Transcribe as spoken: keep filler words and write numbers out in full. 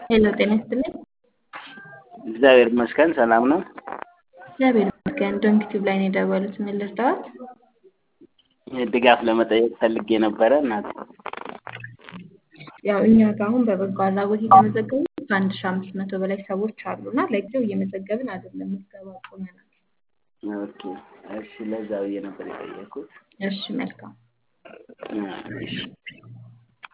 ሄሎ ጤና ይስጥልኝ። እግዚአብሔር ይመስገን ሰላም ነው። እግዚአብሔር ይመስገን። ዶንኪ ቲዩብ ላይ ነው የደወሉት። ምን ልርዳዎት? ድጋፍ ለመጠየቅ ፈልጌ ነበረ እናት። ያው እኛ ጋር አሁን በበጎ አድራጎት የተመዘገቡ ከአንድ ሺህ አምስት መቶ በላይ ሰዎች አሉና ለጊዜው እየመዘገብን አይደለም፣ ምዝገባ አቁመናል። ኦኬ እሺ፣ ለዛ ብዬ ነበር የጠየኩት። እሺ መልካም። እሺ